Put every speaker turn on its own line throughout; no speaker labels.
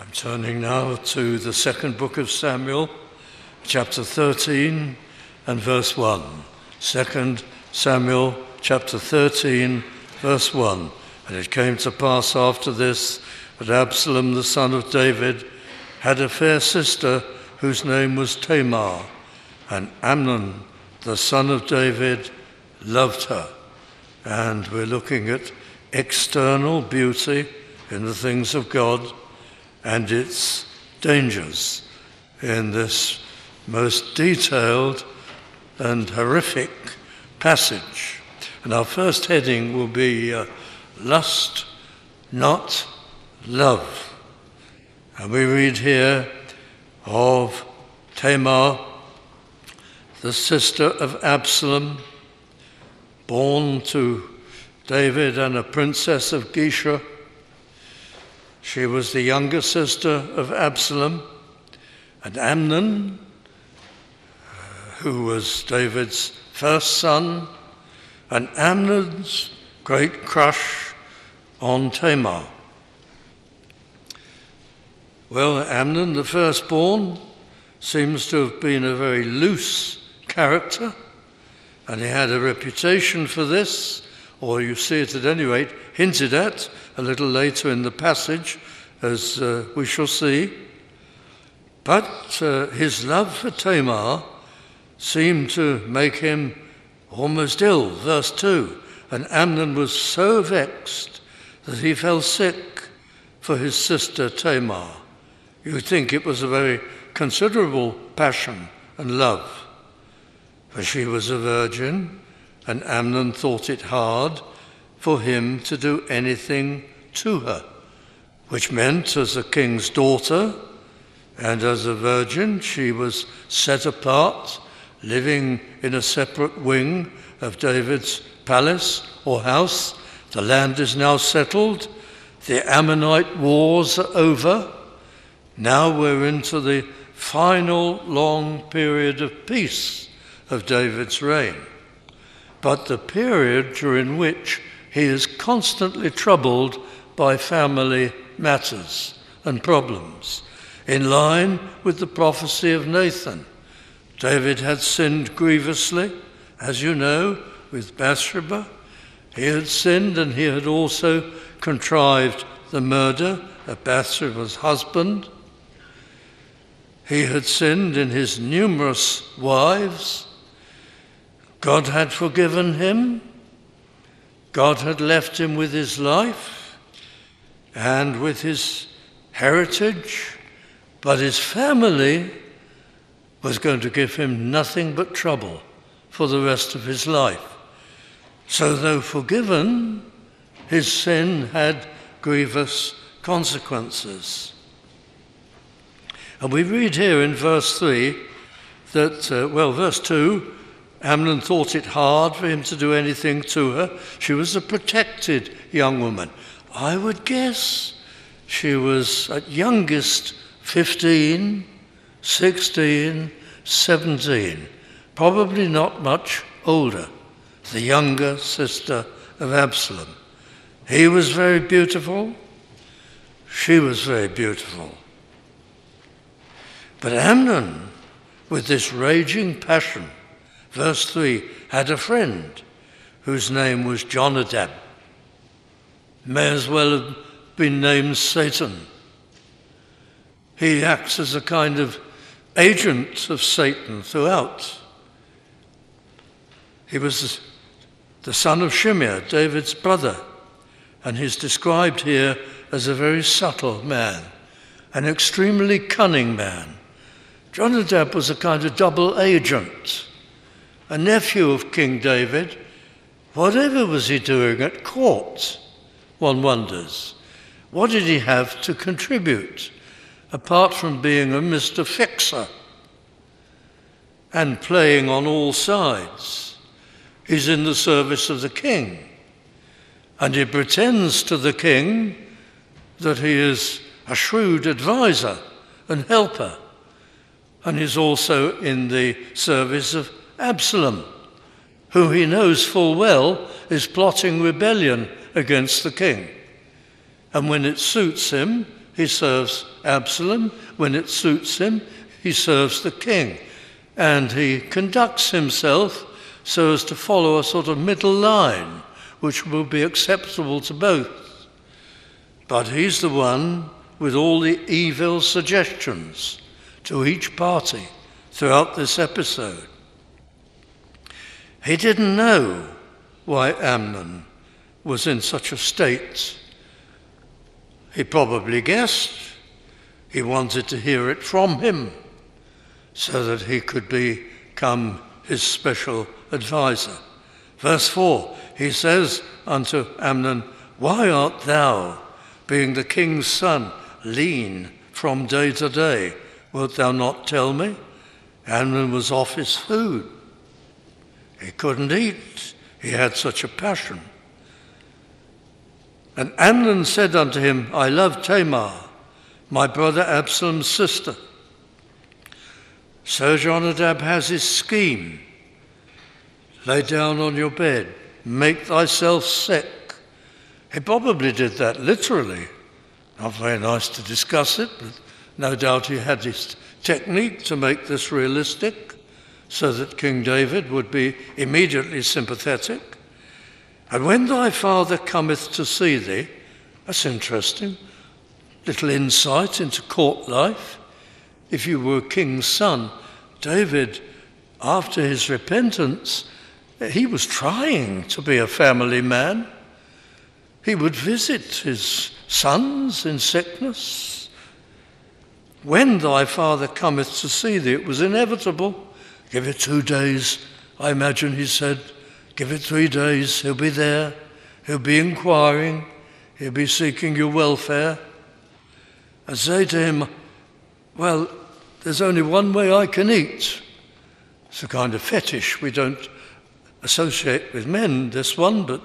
I'm turning now to the second book of Samuel, chapter 13 and verse 1. 2 Samuel chapter 13, verse 1. And it came to pass after this that Absalom the son of David had a fair sister whose name was Tamar, and Amnon the son of David loved her. And we're looking at external beauty in the things of God and its dangers in this most detailed and horrific passage. And our first heading will be lust, not love. And we read here of Tamar, the sister of Absalom, born to David and a princess of Geshur. She was the younger sister of Absalom, and Amnon, who was David's first son, and Amnon's great crush on Tamar. Well, Amnon, the firstborn, seems to have been a very loose character, and he had a reputation for this, or you see it at any rate hinted at a little later in the passage, as we shall see. But his love for Tamar seemed to make him almost ill. Verse 2, and Amnon was so vexed that he fell sick for his sister Tamar. You would think it was a very considerable passion and love, for she was a virgin, and Amnon thought it hard for him to do anything to her, which meant as a king's daughter and as a virgin, she was set apart, living in a separate wing of David's palace or house. The land is now settled. The Ammonite wars are over. Now we're into the final long period of peace of David's reign. But the period during which he is constantly troubled by family matters and problems, in line with the prophecy of Nathan. David had sinned grievously, as you know, with Bathsheba. He had sinned, and he had also contrived the murder of Bathsheba's husband. He had sinned in his numerous wives. God had forgiven him. God had left him with his life and with his heritage, but his family was going to give him nothing but trouble for the rest of his life. So though forgiven, his sin had grievous consequences. And we read here in verse 3 that, verse 2, Amnon thought it hard for him to do anything to her. She was a protected young woman. I would guess she was at youngest 15, 16, 17, probably not much older, the younger sister of Absalom. He was very beautiful. She was very beautiful. But Amnon, with this raging passion, verse 3, had a friend whose name was Jonadab. May as well have been named Satan. He acts as a kind of agent of Satan throughout. He was the son of Shimeah, David's brother, and he's described here as a very subtle man, an extremely cunning man. Jonadab was a kind of double agent, a nephew of King David. Whatever was he doing at court, one wonders? What did he have to contribute, apart from being a Mr. Fixer and playing on all sides? He's in the service of the king, and he pretends to the king that he is a shrewd advisor and helper, and he's also in the service of Absalom, who he knows full well is plotting rebellion against the king. And when it suits him, he serves Absalom. When it suits him, he serves the king. And he conducts himself so as to follow a sort of middle line, which will be acceptable to both. But he's the one with all the evil suggestions to each party throughout this episode. He didn't know why Amnon was in such a state. He probably guessed. He wanted to hear it from him so that he could become his special advisor. Verse 4, he says unto Amnon, "Why art thou, being the king's son, lean from day to day? Wilt thou not tell me?" Amnon was off his food. He couldn't eat. He had such a passion. And Amnon said unto him, "I love Tamar, my brother Absalom's sister." So Jonadab has his scheme. Lay down on your bed, make thyself sick. He probably did that literally. Not very nice to discuss it, but no doubt he had his technique to make this realistic so that King David would be immediately sympathetic. "And when thy father cometh to see thee," that's interesting, little insight into court life. If you were a king's son, David, after his repentance, he was trying to be a family man. He would visit his sons in sickness. "When thy father cometh to see thee," it was inevitable. Give it 2 days, I imagine he said. Give it 3 days, he'll be there. He'll be inquiring. He'll be seeking your welfare. And say to him, "Well, there's only one way I can eat." It's a kind of fetish we don't associate with men, this one, but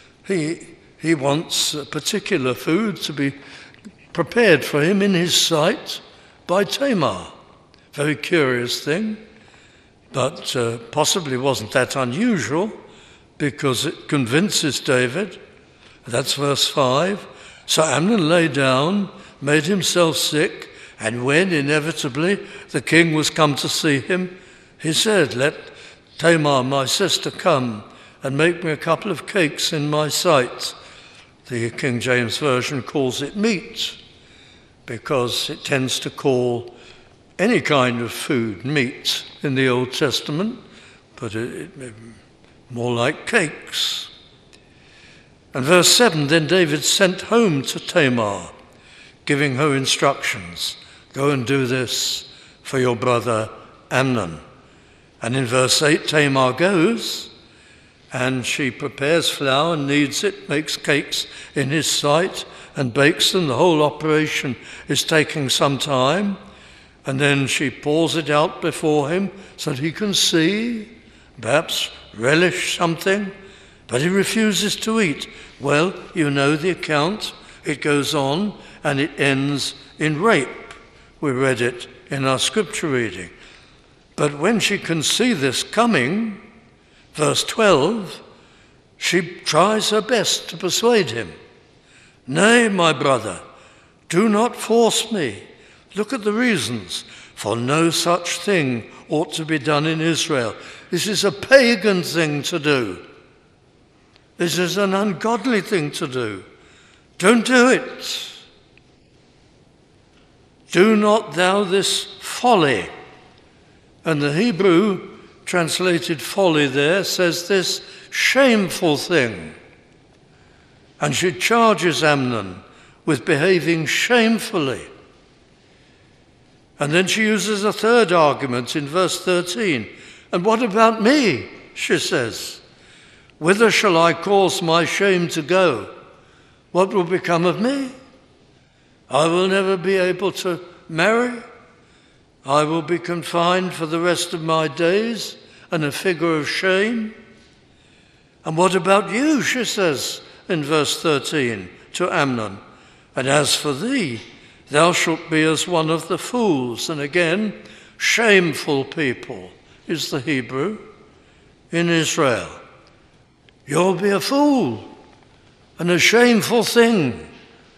he wants a particular food to be prepared for him in his sight by Tamar. Very curious thing, but possibly wasn't that unusual because it convinces David. That's verse 5. So Amnon lay down, made himself sick, and when inevitably the king was come to see him, he said, "Let Tamar, my sister, come and make me a couple of cakes in my sight." The King James Version calls it meat because it tends to call any kind of food meat in the Old Testament, but it more like cakes. And verse 7, then David sent home to Tamar, giving her instructions, "Go and do this for your brother Amnon." And in verse 8, Tamar goes, and she prepares flour and kneads it, makes cakes in his sight, and bakes them. The whole operation is taking some time. And then she pours it out before him so that he can see, perhaps relish something, but he refuses to eat. Well, you know the account. It goes on and it ends in rape. We read it in our scripture reading. But when she can see this coming, verse 12, she tries her best to persuade him. "Nay, my brother, do not force me. Look at the reasons, for no such thing ought to be done in Israel. This is a pagan thing to do. This is an ungodly thing to do. Don't do it. Do not thou this folly." And the Hebrew translated folly there says this shameful thing. And she charges Amnon with behaving shamefully. And then she uses a third argument in verse 13. "And what about me?" she says. "Whither shall I cause my shame to go? What will become of me? I will never be able to marry. I will be confined for the rest of my days and a figure of shame. And what about you?" she says in verse 13 to Amnon. "And as for thee, thou shalt be as one of the fools." And again, shameful people is the Hebrew in Israel. You'll be a fool and a shameful thing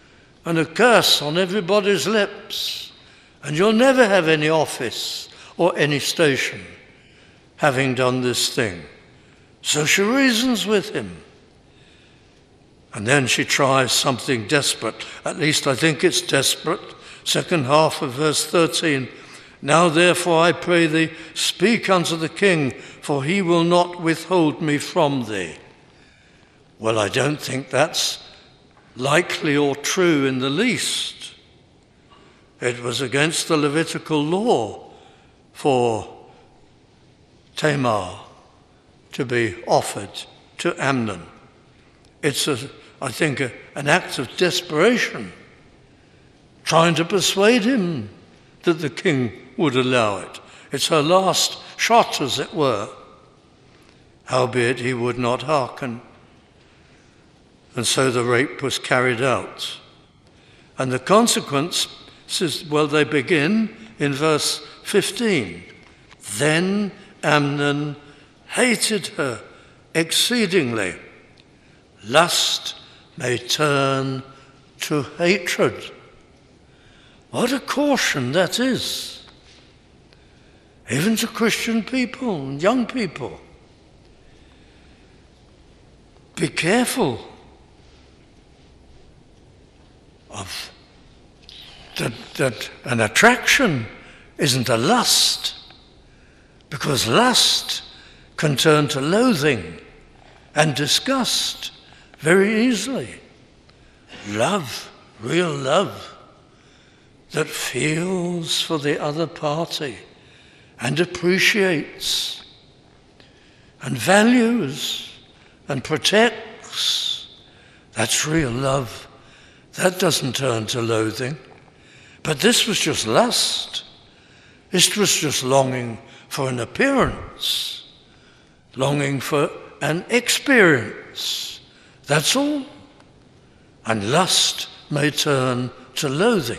and a curse on everybody's lips, and you'll never have any office or any station having done this thing. So she reasons with him. And then she tries something desperate. At least I think it's desperate. Second half of verse 13. Now therefore I pray thee, speak unto the king, for he will not withhold me from thee. Well, I don't think that's likely or true in the least. It was against the Levitical law for Tamar to be offered to Amnon. It's, I think, an act of desperation, trying to persuade him that the king would allow it. It's her last shot, as it were. Howbeit he would not hearken. And so the rape was carried out. And the consequences, well, they begin in verse 15. Then Amnon hated her exceedingly. Lust may turn to hatred. What a caution that is, even to Christian people and young people. Be careful of that an attraction isn't a lust, because lust can turn to loathing and disgust very easily. Love, real love, that feels for the other party and appreciates and values and protects, that's real love. That doesn't turn to loathing. But this was just lust. This was just longing for an appearance, longing for an experience. That's all. And lust may turn to loathing.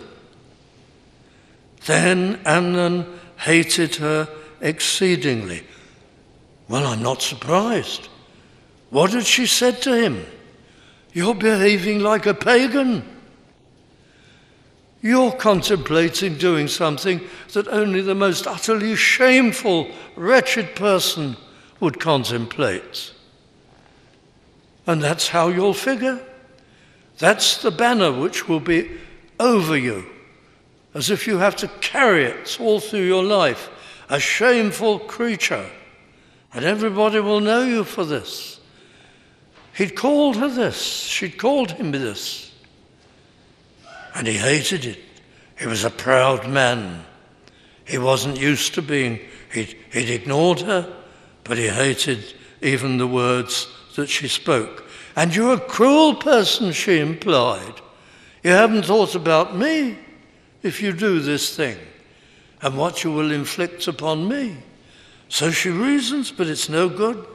Then Amnon hated her exceedingly. Well, I'm not surprised. What had she said to him? You're behaving like a pagan. You're contemplating doing something that only the most utterly shameful, wretched person would contemplate. And that's how you'll figure. That's the banner which will be over you, as if you have to carry it all through your life, a shameful creature. And everybody will know you for this. He'd called her this. She'd called him this. And he hated it. He was a proud man. He wasn't used to being, he'd ignored her, but he hated even the words that she spoke. And you're a cruel person, she implied. You haven't thought about me if you do this thing and what you will inflict upon me. So she reasons, but it's no good.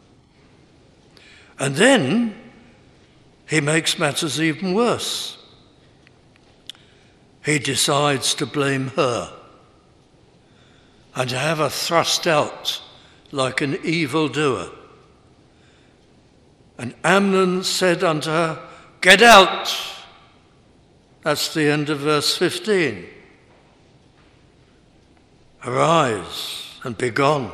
And then he makes matters even worse. He decides to blame her and to have her thrust out like an evildoer. And Amnon said unto her, "Get out." That's the end of verse 15. Arise and be gone.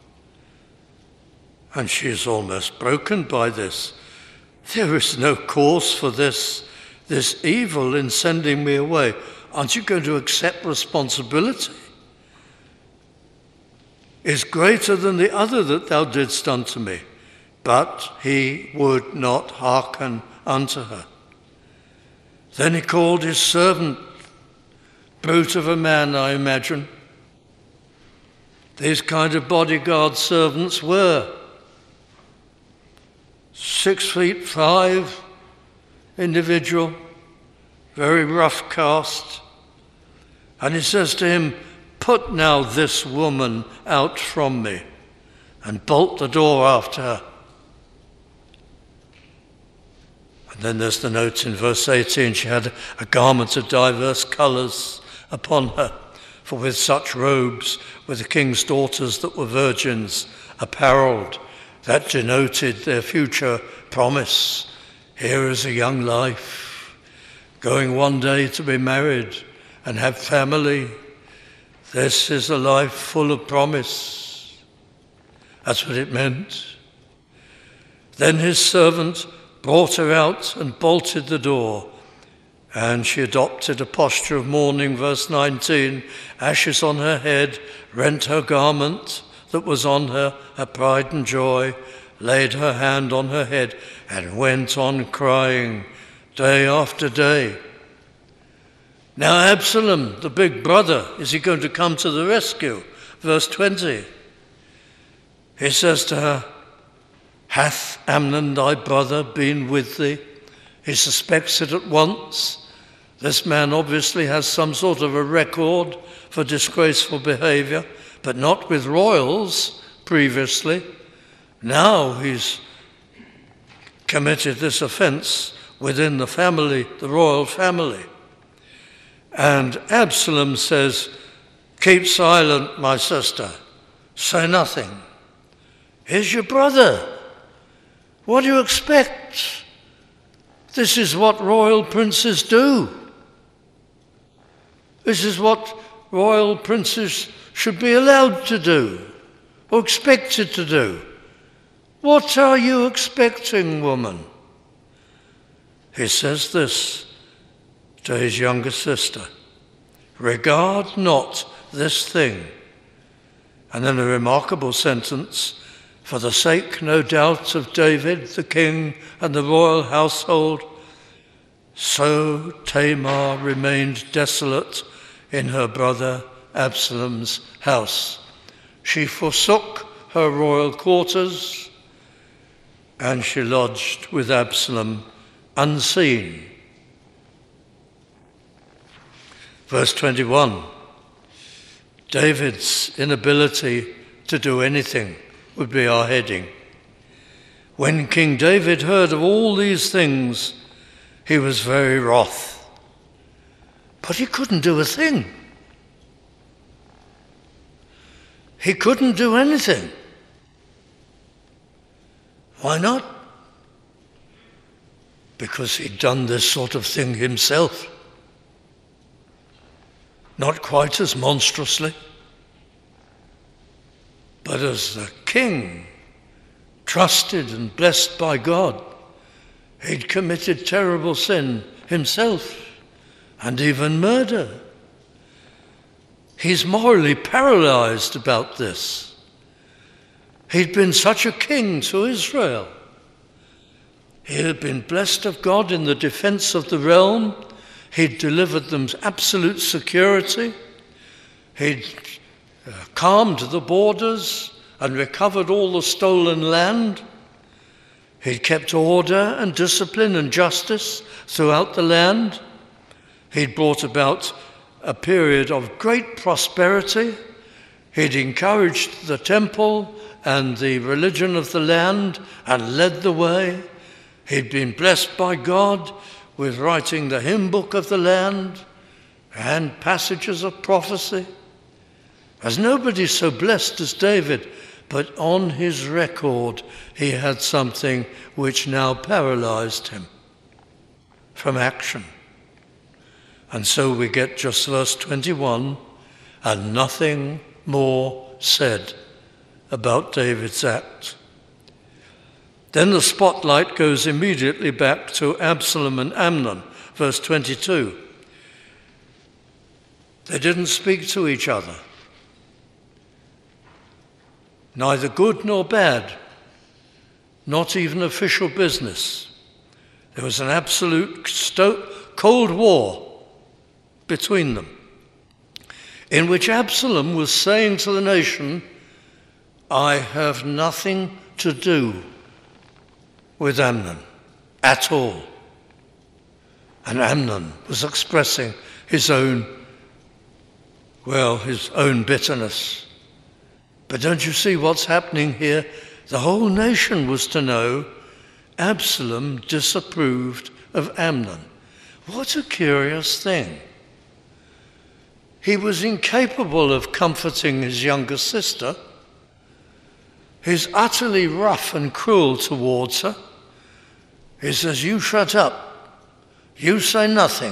And she is almost broken by this. There is no cause for this evil in sending me away. Aren't you going to accept responsibility? Is greater than the other that thou didst unto me. But he would not hearken unto her. Then he called his servant, brute of a man, I imagine. These kind of bodyguard servants were 6'5" individual, very rough cast. And he says to him, "Put now this woman out from me and bolt the door after her." And then there's the note in verse 18, she had a garment of diverse colours upon her, for with such robes were the king's daughters that were virgins apparelled. That denoted their future promise. Here is a young life, going one day to be married and have family. This is a life full of promise. That's what it meant. Then his servant brought her out and bolted the door, and she adopted a posture of mourning. Verse 19, ashes on her head, rent her garment that was on her pride and joy, laid her hand on her head, and went on crying day after day. Now Absalom, the big brother, is he going to come to the rescue? Verse 20, he says to her, hath Amnon thy brother been with thee? He suspects it at once. This man obviously has some sort of a record for disgraceful behavior, but not with royals previously. Now he's committed this offense within the family, the royal family. And Absalom says, keep silent, my sister. Say nothing. Here's your brother. What do you expect? This is what royal princes do. This is what royal princes should be allowed to do, or expected to do. What are you expecting, woman? He says this to his younger sister, regard not this thing. And then a remarkable sentence, for the sake, no doubt, of David, the king, and the royal household, so Tamar remained desolate in her brother Absalom's house. She forsook her royal quarters, and she lodged with Absalom unseen. Verse 21, David's inability to do anything would be our heading. When King David heard of all these things, he was very wroth. But he couldn't do a thing. He couldn't do anything. Why not? Because he'd done this sort of thing himself. Not quite as monstrously, but as the king, trusted and blessed by God, he'd committed terrible sin himself and even murder. He's morally paralyzed about this. He'd been such a king to Israel. He had been blessed of God in the defense of the realm. He'd delivered them absolute security. He'd calmed the borders and recovered all the stolen land. He'd kept order and discipline and justice throughout the land. He'd brought about a period of great prosperity. He'd encouraged the temple and the religion of the land and led the way. He'd been blessed by God with writing the hymn book of the land and passages of prophecy. There's nobody so blessed as David, but on his record he had something which now paralyzed him from action. And so we get just verse 21, and nothing more said about David's act. Then the spotlight goes immediately back to Absalom and Amnon, verse 22. They didn't speak to each other, neither good nor bad, not even official business. There was an absolute cold war between them, in which Absalom was saying to the nation, I have nothing to do with Amnon at all. And Amnon was expressing his own bitterness. But don't you see what's happening here? The whole nation was to know Absalom disapproved of Amnon. What a curious thing. He was incapable of comforting his younger sister. He's utterly rough and cruel towards her. He says, you shut up. You say nothing.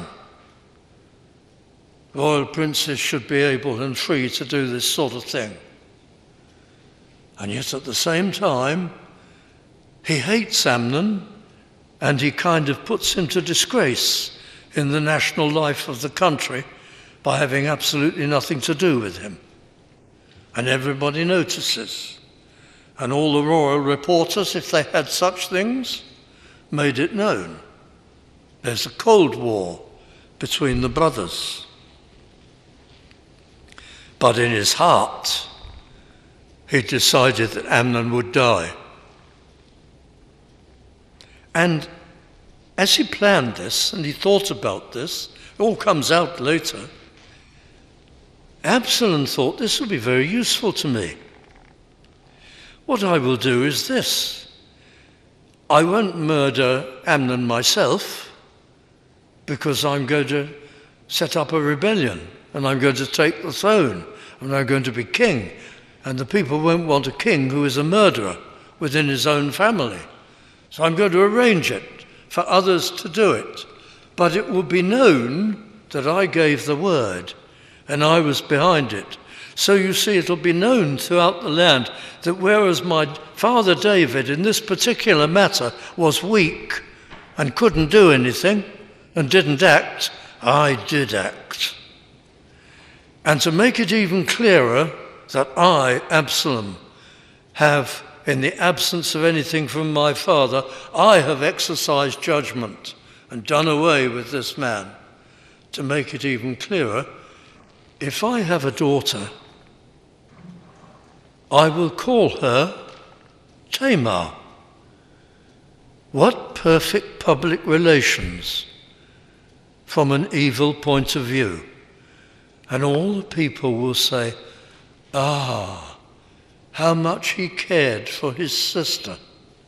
Royal princes should be able and free to do this sort of thing. And yet at the same time, he hates Amnon, and he kind of puts him to disgrace in the national life of the country by having absolutely nothing to do with him. And everybody notices. And all the royal reporters, if they had such things, made it known. There's a Cold War between the brothers. But in his heart, he decided that Amnon would die. And as he planned this, and he thought about this, it all comes out later, Absalom thought, this will be very useful to me. What I will do is this. I won't murder Amnon myself, because I'm going to set up a rebellion, and I'm going to take the throne, and I'm going to be king. And the people won't want a king who is a murderer within his own family. So I'm going to arrange it for others to do it. But it will be known that I gave the word and I was behind it. So you see, it'll be known throughout the land that whereas my father David in this particular matter was weak and couldn't do anything and didn't act, I did act. And to make it even clearer that I, Absalom, have, in the absence of anything from my father, I have exercised judgment and done away with this man. To make it even clearer, if I have a daughter, I will call her Tamar. What perfect public relations from an evil point of view. And all the people will say, ah, how much he cared for his sister.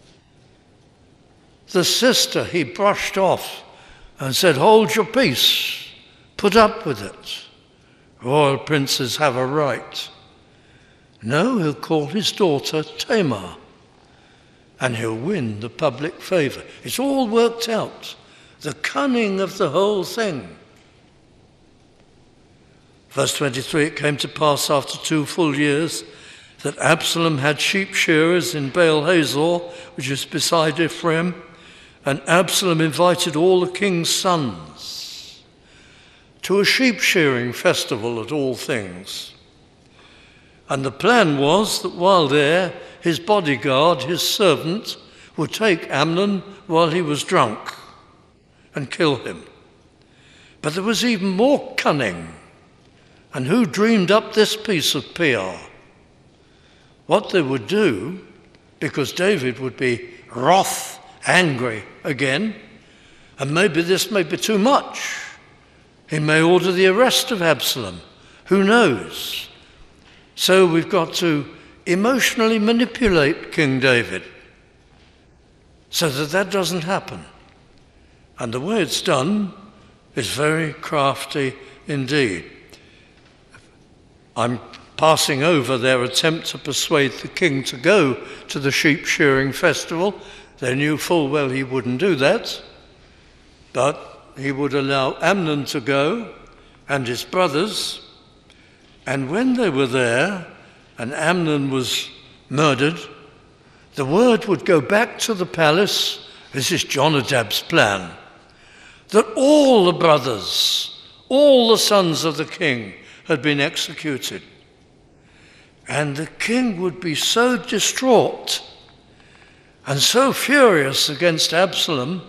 The sister he brushed off and said, hold your peace, put up with it. Royal princes have a right. No, he'll call his daughter Tamar, and he'll win the public favour. It's all worked out. The cunning of the whole thing. Verse 23, it came to pass after 2 full years that Absalom had sheep shearers in Baal Hazor, which is beside Ephraim, and Absalom invited all the king's sons to a sheep shearing festival at all things. And the plan was that while there, his bodyguard, his servant, would take Amnon while he was drunk and kill him. But there was even more cunning. And who dreamed up this piece of PR? What they would do, because David would be wroth, angry again, and maybe this may be too much. He may order the arrest of Absalom. Who knows? So we've got to emotionally manipulate King David so that that doesn't happen. And the way it's done is very crafty indeed. I'm passing over their attempt to persuade the king to go to the sheep shearing festival. They knew full well he wouldn't do that, but he would allow Amnon to go and his brothers. And when they were there and Amnon was murdered, the word would go back to the palace, this is Jonadab's plan, that all the brothers, all the sons of the king had been executed. And the king would be so distraught and so furious against Absalom,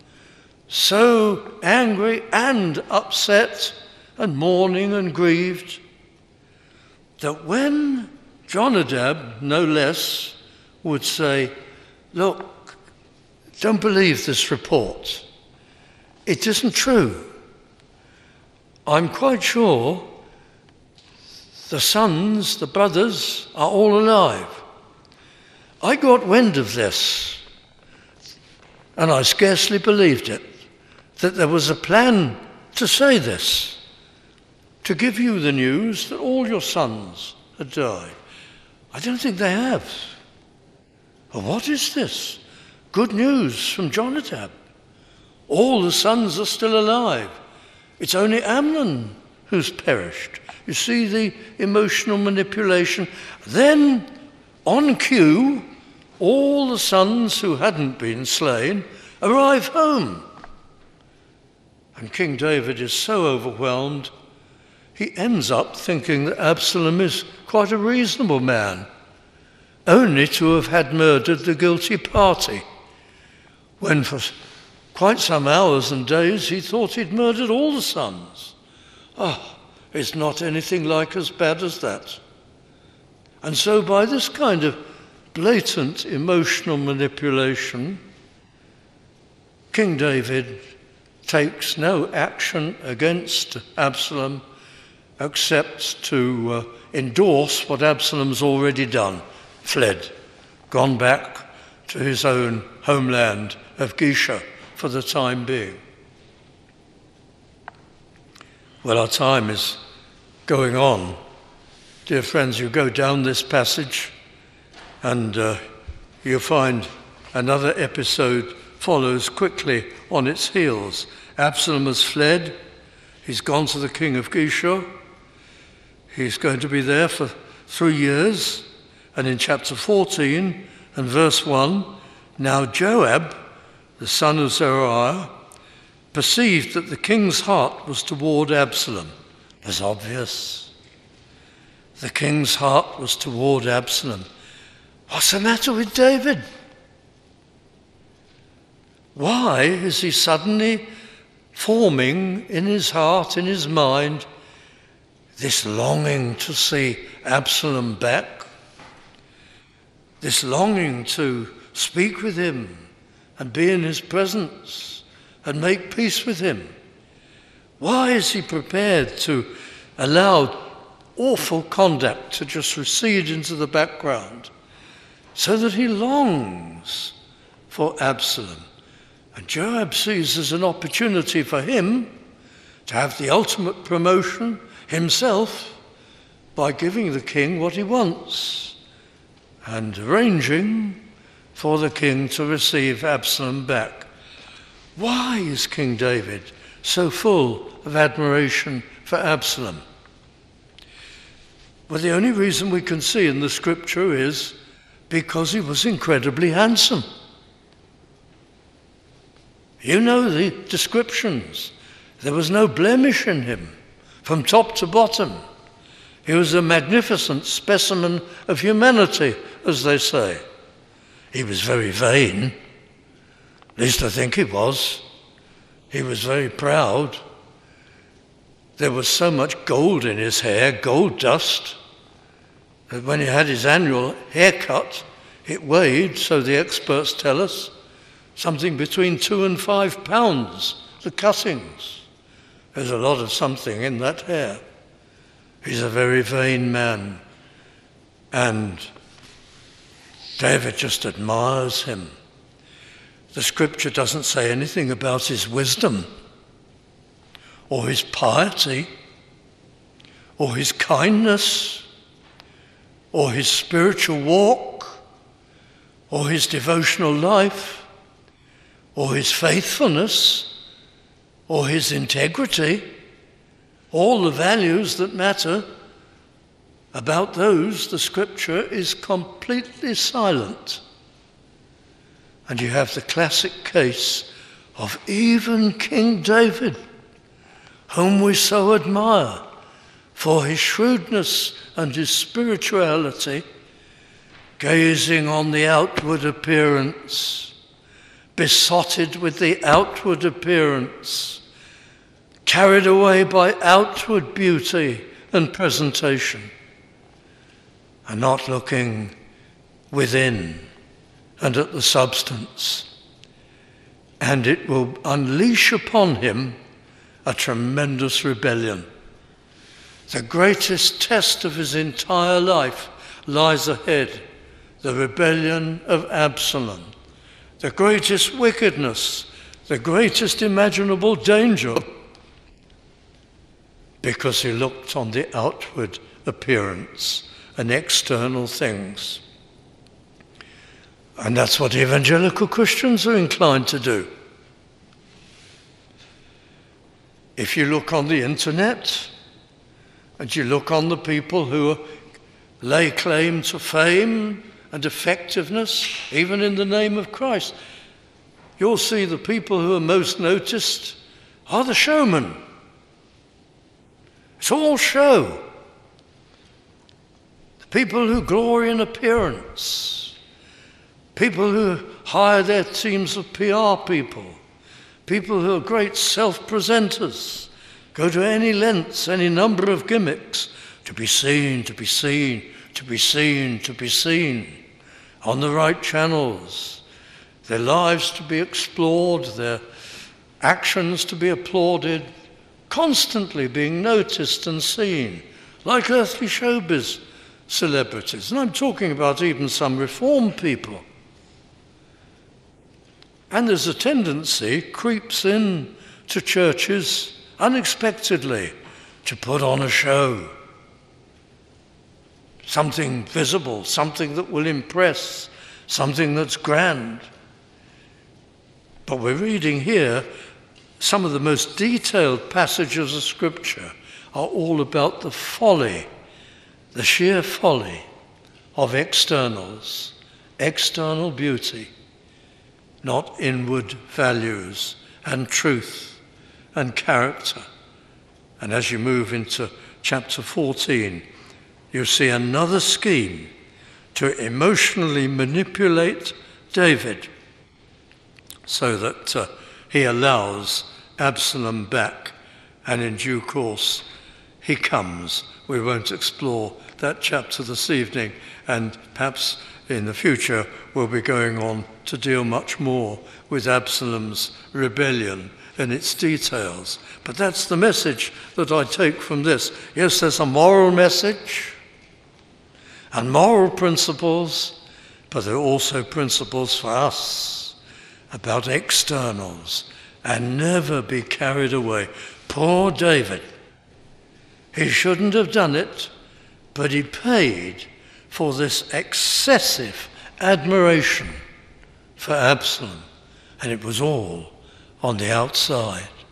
so angry and upset and mourning and grieved, that when Jonadab, no less, would say, look, don't believe this report. It isn't true. I'm quite sure the sons, the brothers, are all alive. I got wind of this, and I scarcely believed it, that there was a plan to say this, to give you the news that all your sons had died. I don't think they have. Well, what is this? Good news from Jonadab. All the sons are still alive. It's only Amnon who's perished. You see the emotional manipulation. Then, on cue, all the sons who hadn't been slain arrive home. And King David is so overwhelmed, he ends up thinking that Absalom is quite a reasonable man, only to have had murdered the guilty party, when for quite some hours and days he thought he'd murdered all the sons. Oh, it's not anything like as bad as that. And so by this kind of blatant emotional manipulation, King David takes no action against Absalom except to endorse what Absalom's already done, fled, gone back to his own homeland of Geshur for the time being. Well, our time is going on. Dear friends, you go down this passage and you find another episode follows quickly on its heels. Absalom has fled. He's gone to the king of Geshur. He's going to be there for 3 years. And in chapter 14 and verse 1, now Joab, the son of Zeruiah, perceived that the king's heart was toward Absalom. It was obvious. The king's heart was toward Absalom. What's the matter with David? Why is he suddenly forming in his heart, in his mind, this longing to see Absalom back? This longing to speak with him and be in his presence and make peace with him? Why is he prepared to allow awful conduct to just recede into the background so that he longs for Absalom? And Joab sees as an opportunity for him to have the ultimate promotion himself by giving the king what he wants and arranging for the king to receive Absalom back. Why is King David so full of admiration for Absalom? Well, the only reason we can see in the scripture is because he was incredibly handsome. You know the descriptions. There was no blemish in him, from top to bottom. He was a magnificent specimen of humanity, as they say. He was very vain. At least I think he was. He was very proud. There was so much gold in his hair, gold dust, that when he had his annual haircut, it weighed, so the experts tell us, something between 2 and 5 pounds, the cuttings. There's a lot of something in that hair. He's a very vain man. And David just admires him. The scripture doesn't say anything about his wisdom or his piety or his kindness or his spiritual walk or his devotional life or his faithfulness or his integrity, all the values that matter. About those, the scripture is completely silent. And you have the classic case of even King David, whom we so admire for his shrewdness and his spirituality, gazing on the outward appearance, besotted with the outward appearance, carried away by outward beauty and presentation, and not looking within and at the substance. And it will unleash upon him a tremendous rebellion. The greatest test of his entire life lies ahead, the rebellion of Absalom. The greatest wickedness, the greatest imaginable danger, because he looked on the outward appearance and external things. And that's what evangelical Christians are inclined to do. If you look on the internet and you look on the people who lay claim to fame and effectiveness, even in the name of Christ, you'll see the people who are most noticed are the showmen. It's all show. The people who glory in appearance, people who hire their teams of PR people, people who are great self-presenters, go to any lengths, any number of gimmicks to be seen, to be seen, to be seen, to be seen on the right channels, their lives to be explored, their actions to be applauded, constantly being noticed and seen, like earthly showbiz celebrities. And I'm talking about even some reformed people. And there's a tendency, creeps in to churches unexpectedly, to put on a show. Something visible, something that will impress, something that's grand. But we're reading here, some of the most detailed passages of Scripture are all about the folly, the sheer folly of externals, external beauty, not inward values and truth and character. And as you move into chapter 14, you see another scheme to emotionally manipulate David so that he allows Absalom back, and in due course he comes. We won't explore that chapter this evening, and perhaps in the future we'll be going on to deal much more with Absalom's rebellion and its details. But that's the message that I take from this. Yes, there's a moral message and moral principles, but there are also principles for us about externals, and never be carried away. Poor David, he shouldn't have done it, but he paid for this excessive admiration for Absalom, and it was all on the outside.